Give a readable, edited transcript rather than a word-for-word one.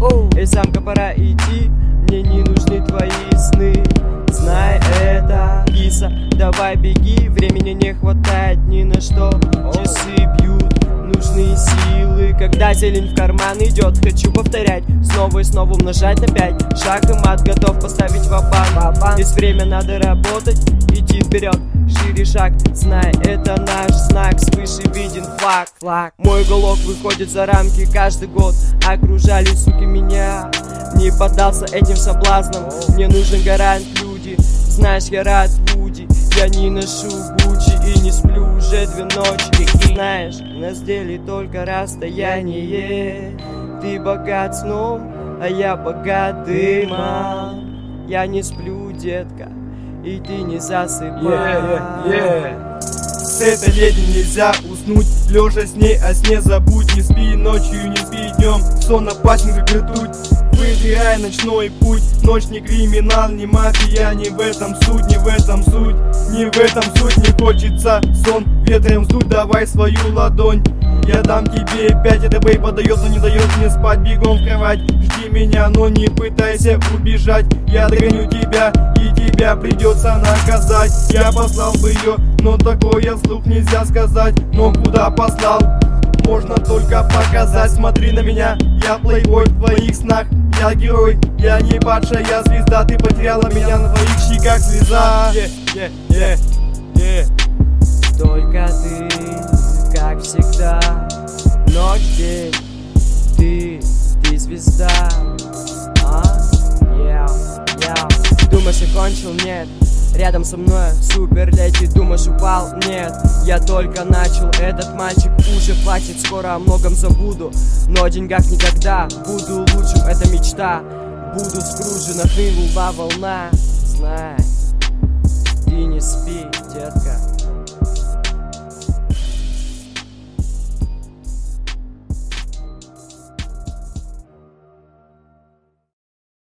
Эй, самка, пора идти, мне не нужны твои сны. Знай это, киса, давай беги, времени не хватает ни на что. Часы бьют, нужны силы, когда зелень в карман идет. Хочу повторять, снова и снова умножать на 5. Шаг и мат, готов поставить ва-банк. Есть время, надо работать, идти вперед, шире шаг. Знай, это наш знак, свыше виден флаг. Мой уголок выходит за рамки каждый год. Окружали, суки, меня, не поддался этим соблазнам. Мне нужен гарант, люди, знаешь, я рад Вуди. Я не ношу Гуччи и не сплю уже 2 ночи. Знаешь, нас делит только расстояние. Ты богат сном, а я богат дымом. Я не сплю, детка, и ты не засыпай. С этой леди нельзя уснуть, лежа с ней о сне забудь. Не спи ночью, не спи днем, сон опасен как ртуть. Выбирай ночной путь, ночь не криминал, не мафия. Не в этом суть, не в этом суть, не в этом суть. Не хочется сон ветром сдуть, давай свою ладонь. Я дам тебе 5, это бей подает, но не дает мне спать. Бегом в кровать, жди меня, но не пытайся убежать. Я догоню тебя, и тебя придется наказать. Я послал бы ее, но такое вслух нельзя сказать. Но куда послал, можно только показать. Смотри на меня, я плейбой в твоих снах. Я герой, я не падшая звезда. Ты потеряла меня, на твоих щеках слеза. Только ты, как всегда, ночь, день, ты звезда. Думаешь, я кончил? Нет. Рядом со мной супер леди, думаешь, упал? Нет, я только начал, этот мальчик уже хватит, скоро о многом забуду. Но о деньгах никогда, буду лучшим, это мечта. Буду Скруджем, нахлынула волна. Знай, ты не спи, детка.